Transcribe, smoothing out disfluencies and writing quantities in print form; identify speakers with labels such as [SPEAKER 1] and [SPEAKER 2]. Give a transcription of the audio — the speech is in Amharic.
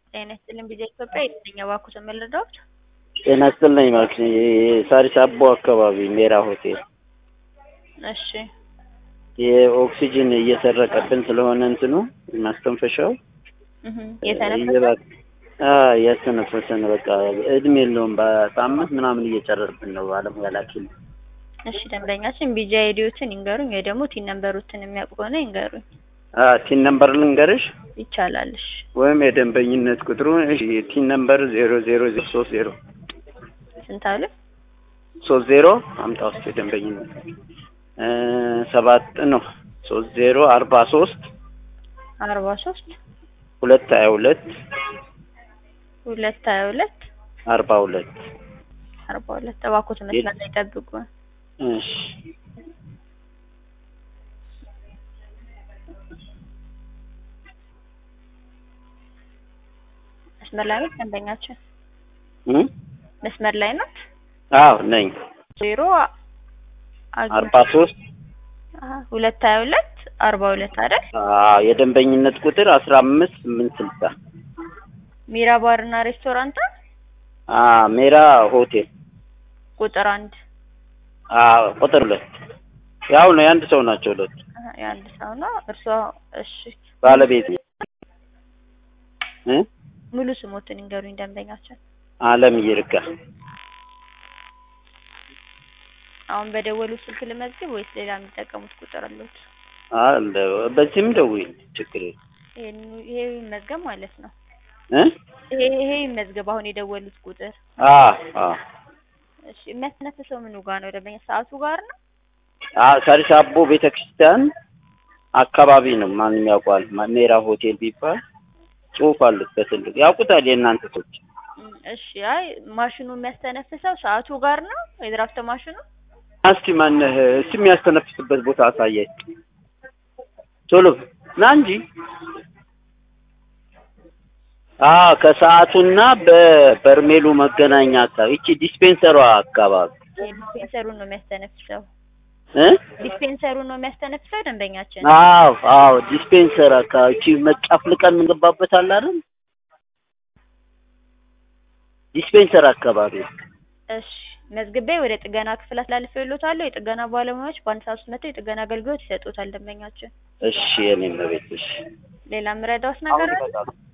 [SPEAKER 1] ጤና ይስጥልኝ ቢዜ ኢትዮጵያ የትኛው ባንኩ ተመልዶት?
[SPEAKER 2] ጤና ይስጥልኝ ማለት ሳሪስ አቦ አካባቢ ሜራ ሆቴል።
[SPEAKER 1] እሺ
[SPEAKER 2] የኦክሲጅን እየሰረቀብን ስለሆነ እንትኑ ማስተንፈሻው ያስተነፈሰን በቃ እድሜ የለውም በሳምንት ምናምን እየጨረስብን ነው ባለሙያ ላኪል።
[SPEAKER 1] እሺ ደንበኛችን ቢጂ አይዲዎችን ይንገሩኝ ወይ ደግሞ ቲን ነምበሮችን የሚያውቁ ከሆነ ይንገሩኝ።
[SPEAKER 2] ቲን ነምበር ልንገርሽ?
[SPEAKER 1] ይቻላል። እሺ
[SPEAKER 2] ወይም የደንበኝነት ቁጥሩ ቲን ነምበር 00030
[SPEAKER 1] ስንት አለ?
[SPEAKER 2] 30 አምጣ ውስጥ የደንበኝነት 7 ነው 3043 222
[SPEAKER 1] 42 ተባኮት መስላ ይጠብቁ።
[SPEAKER 2] እሺ
[SPEAKER 1] መስመር ላይ ነው ደንበኛችን? መስመር ላይ ነው?
[SPEAKER 2] አዎ ነኝ።
[SPEAKER 1] 43 222 42 አይደል?
[SPEAKER 2] የደንበኝነት ቁጥር 15860
[SPEAKER 1] ሚራ ባርና ሬስቶራንት።
[SPEAKER 2] ሜራ ሆቴል
[SPEAKER 1] ቁጥር 1
[SPEAKER 2] ቁጥር 2 ያው ነው። የአንድ ሰው ናቸው ሁለት።
[SPEAKER 1] የአንድ ሰው ነው እርሶ? እሺ
[SPEAKER 2] ባለቤት
[SPEAKER 1] ሙሉ ስሞትን ይንገሩኝ ደንበኛችን።
[SPEAKER 2] አለም ይርጋ።
[SPEAKER 1] አሁን በደወሉ ስልክ ልመዝግብ ወይስ ሌላ የሚጠቀሙት ቁጥር አለዎት?
[SPEAKER 2] በዚህም ደውይ ችግር የለም።
[SPEAKER 1] ይሄ ይመዝገብ ማለት ነው። ይሄ ይመዝገብ አሁን የደወሉት ቁጥር። እሺ የሚያስነፍሰው ምኑ ጋር ነው ደንበኛ? ሰዓቱ ጋር ነው?
[SPEAKER 2] ሳሪስ አቦ ቤተክርስቲያን አካባቢ ነው። ማንኛው ያውቃል? ሜራ ሆቴል ቢባል ጽሁፍ አለበት በትልቅ ያውቁታል የእናንተ ሰዎች።
[SPEAKER 1] እሺ አይ ማሽኑ የሚያስተነፍሰው ሰዓቱ ጋር ነው የድራፍት ማሽኑ?
[SPEAKER 2] እስቲ ማነህ እስቲ የሚያስተነፍስበት ቦታ አሳየኝ ቶሎ ና እንጂ። ከሰዓቱና በበርሜሉ መገናኛ አካባቢ እቺ ዲስፔንሰሯ አካባቢ።
[SPEAKER 1] ዲስፔንሰሩን ነው የሚያስተነፍሰው? ዲስፔንሰሩን ነው የሚያስተነፍሰው ደንበኛችን?
[SPEAKER 2] አዎ ዲስፔንሰር አካባቢ እቺ መጫፍልቀን እንገባበት አለ አይደል? ዲስፔንሰር አካባቢ።
[SPEAKER 1] እሺ መዝግቤ ወደ ጥገና ክፍል አስተላልፌልዎታለሁ። የጥገና ባለሙያዎች በአንድ ሰዓት ውስጥ መጥተው የጥገና አገልግሎት ይሰጡታል ደንበኛችን።
[SPEAKER 2] እሺ የኔ መቤት። እሺ
[SPEAKER 1] ሌላ ምረዳውስ ነገር አለ?